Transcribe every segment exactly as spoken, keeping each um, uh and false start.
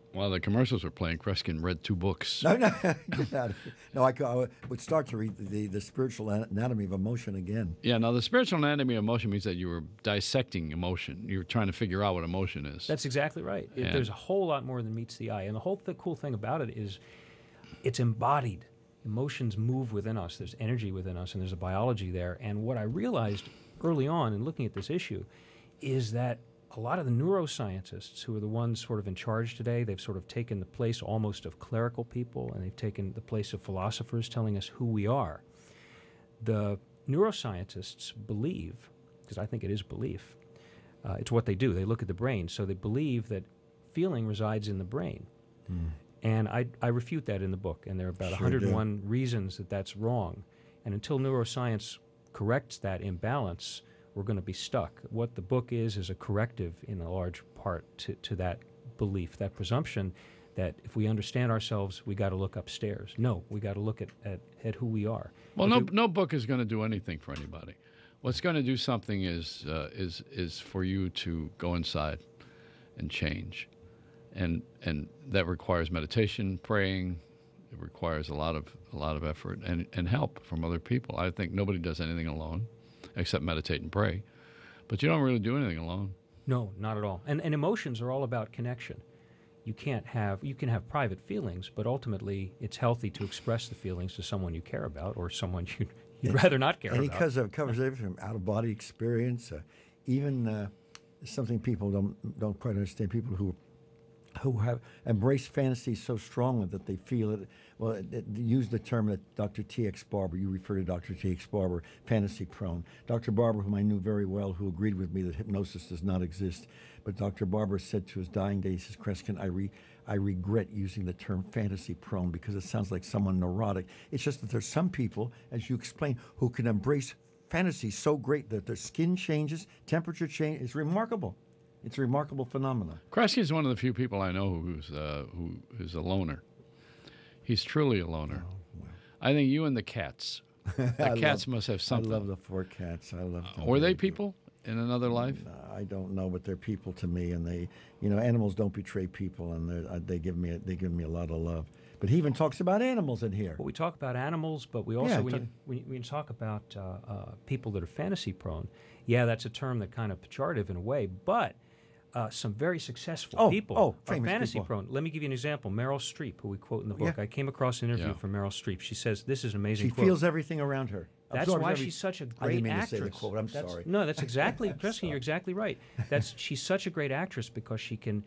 While the commercials were playing, Kreskin read two books. No, no, no. no I, I would start to read the, the spiritual anatomy of emotion again. Yeah, now the spiritual anatomy of emotion means that you were dissecting emotion. You were trying to figure out what emotion is. That's exactly right. It, there's a whole lot more than meets the eye. And the whole th- cool thing about it is it's embodied. Emotions move within us. There's energy within us, and there's a biology there. And what I realized early on in looking at this issue is that a lot of the neuroscientists who are the ones sort of in charge today, they've sort of taken the place almost of clerical people, and they've taken the place of philosophers telling us who we are. The neuroscientists believe, because I think it is belief, uh, it's what they do. They look at the brain, so they believe that feeling resides in the brain. Mm. And I, I refute that in the book, and there are about sure one hundred one do. reasons that that's wrong. And until neuroscience corrects that imbalance, we're going to be stuck. What the book is is a corrective in a large part to, to that belief, that presumption that if we understand ourselves, we got to look upstairs. No, we got to look at, at, at who we are. Well, if no we, no book is going to do anything for anybody. What's going to do something is uh, is is for you to go inside and change, and and that requires meditation, praying. It requires a lot of a lot of effort and, and help from other people. I think nobody does anything alone, except meditate and pray. But you don't really do anything alone. No, not at all. And and emotions are all about connection. You can't have you can have private feelings, but ultimately it's healthy to express the feelings to someone you care about or someone you you'd rather not care and about. And it covers everything from out of body experience, uh, even uh, something people don't don't quite understand. People who who have embraced fantasy so strongly that they feel it. Well, it, it, use the term that Doctor T X Barber, you refer to Doctor T X Barber, fantasy prone. Doctor Barber, whom I knew very well, who agreed with me that hypnosis does not exist. But Doctor Barber said to his dying day, he says, Kreskin, I, re, I regret using the term fantasy prone because it sounds like someone neurotic. It's just that there's some people, as you explained, who can embrace fantasy so great that their skin changes, temperature change. It's remarkable. It's a remarkable phenomenon. Kreskin is one of the few people I know who's uh, who is a loner. He's truly a loner. Oh, well. I think you and the cats. The cats love, must have something. I love the four cats. I love them. Uh, were they people in another life? Uh, I don't know, but they're people to me, and they, you know, animals don't betray people, and uh, they give me a, they give me a lot of love. But he even talks about animals in here. Well, we talk about animals, but we also yeah, when, you, when, you, when you talk about uh, uh, people that are fantasy prone. Yeah, that's a term that kind of pejorative in a way, but. Uh, some very successful oh, people oh, are fantasy people. prone. Let me give you an example. Meryl Streep, who we quote in the book. Yeah. I came across an interview yeah. from Meryl Streep. She says, this is an amazing She quote. feels everything around her. That's Absorbs why every... she's such a great I didn't mean actress. to say the quote. I'm that's, sorry. No, that's exactly, Kreskin, you're exactly right. That's She's such a great actress because she can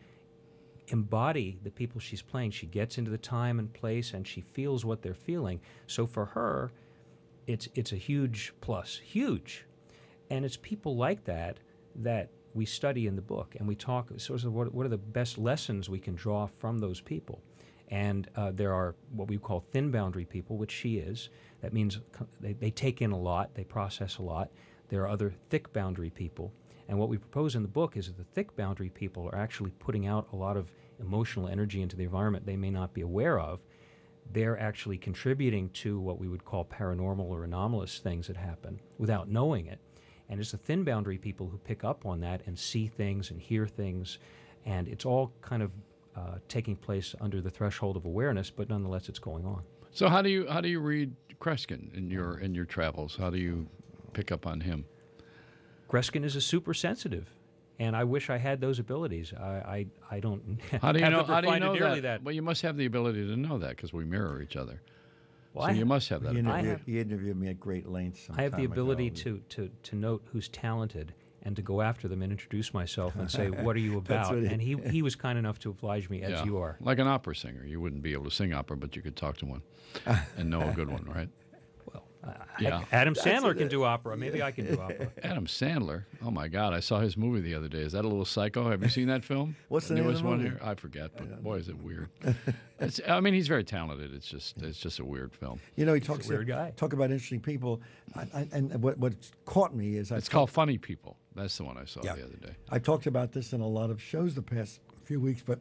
embody the people she's playing. She gets into the time and place, and she feels what they're feeling. So for her, it's it's a huge plus. Huge. And it's people like that that we study in the book, and we talk sort of what, what are the best lessons we can draw from those people. And uh, there are what we call thin boundary people, which she is. That means they, they take in a lot, they process a lot. There are other thick boundary people. And what we propose in the book is that the thick boundary people are actually putting out a lot of emotional energy into the environment they may not be aware of. They're actually contributing to what we would call paranormal or anomalous things that happen without knowing it. And it's the thin boundary people who pick up on that and see things and hear things, and it's all kind of uh, taking place under the threshold of awareness, but nonetheless it's going on. So how do you how do you read Kreskin in your in your travels? How do you pick up on him? Kreskin is a super sensitive, and I wish I had those abilities. I I, I don't. How do you have know? the How do you know nearly that? that? Well, you must have the ability to know that because we mirror each other. Well, so I you have, must have that. He ability. interviewed, have, he interviewed me at great length some I have the time ability ago. to, to, to note who's talented and to go after them and introduce myself and say, what are you about? what he- And he, he was kind enough to oblige me, as Yeah. you are. Like an opera singer. You wouldn't be able to sing opera, but you could talk to one and know a good one, right? Well, uh, Yeah. Adam That's Sandler it. can do opera. Maybe I can do opera. Adam Sandler. Oh my God! I saw his movie the other day. Is that a little Psycho? Have you seen that film? What's the name of newest the one movie? here? I forget, but boy, is it weird. It's, I mean, he's very talented. It's just it's just a weird film. You know, he talks a weird guy. talk about interesting people, I, I, and what what caught me is I It's talked- called Funny People. That's the one I saw Yeah. the other day. I talked about this in a lot of shows the past few weeks, but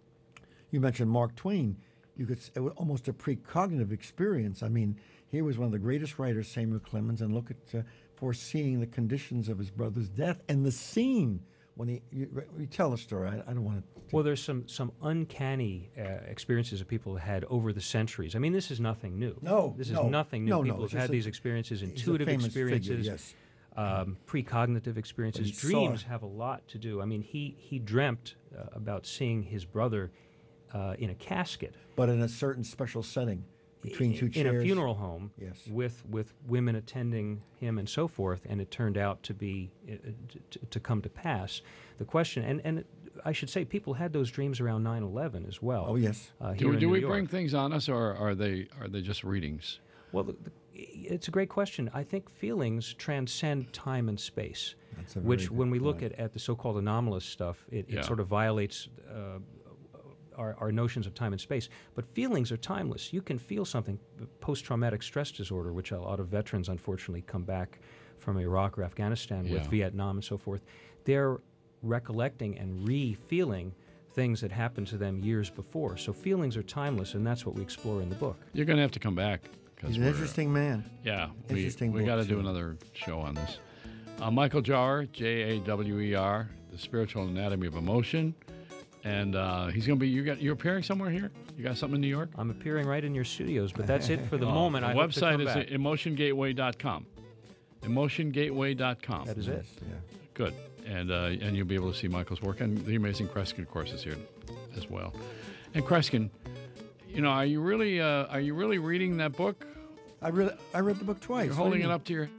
you mentioned Mark Twain. You could s- it was almost a precognitive experience. I mean, here was one of the greatest writers, Samuel Clemens, and look at uh, foreseeing the conditions of his brother's death and the scene when he you, you tell the story. I, I don't want to. Well, there's some some uncanny uh, experiences that people have had over the centuries. I mean, this is nothing new. No, this is no, nothing new. no, no, People it's have had just a- these experiences, he's a intuitive famous experiences, figure, yes. um, precognitive experiences. he saw- Dreams have a lot to do. I mean, he he dreamt uh, about seeing his brother uh, in a casket But in a certain special setting, between two in chairs. a funeral home Yes. with with women attending him and so forth, and it turned out to be uh, to, to come to pass. The question, and and I should say, people had those dreams around nine eleven as well. Oh yes. Uh, here Do, in do New we York. bring things on us, or are they are they just readings? Well, the, the, it's a great question. I think feelings transcend time and space, That's a very which, good when we look point. at, at the so-called anomalous stuff, it, Yeah. it sort of violates uh, our, our notions of time and space. But feelings are timeless. You can feel something. Post-traumatic stress disorder, which a lot of veterans unfortunately come back from Iraq or Afghanistan with, Yeah. Vietnam and so forth, they're recollecting and re-feeling things that happened to them years before. So feelings are timeless, and that's what we explore in the book. You're going to have to come back. 'cause He's an we're- interesting man. Yeah, we, Interesting we book, got to do too. another show on this. Uh, Michael Jauer, J A W E R, The Spiritual Anatomy of Emotion. And uh, he's going to be, you got, you're appearing somewhere here? You got something in New York? I'm appearing right in your studios, but that's it for the Oh, moment. The I hope to website come is back. emotion gateway dot com. emotion gateway dot com. That is it. Yes, yeah. Good. And uh, and you'll be able to see Michael's work. And the amazing Kreskin, of course, is here as well. And Kreskin, you know, are you really uh, are you really reading that book? I read I read the book twice. You're What do holding you it mean? up to your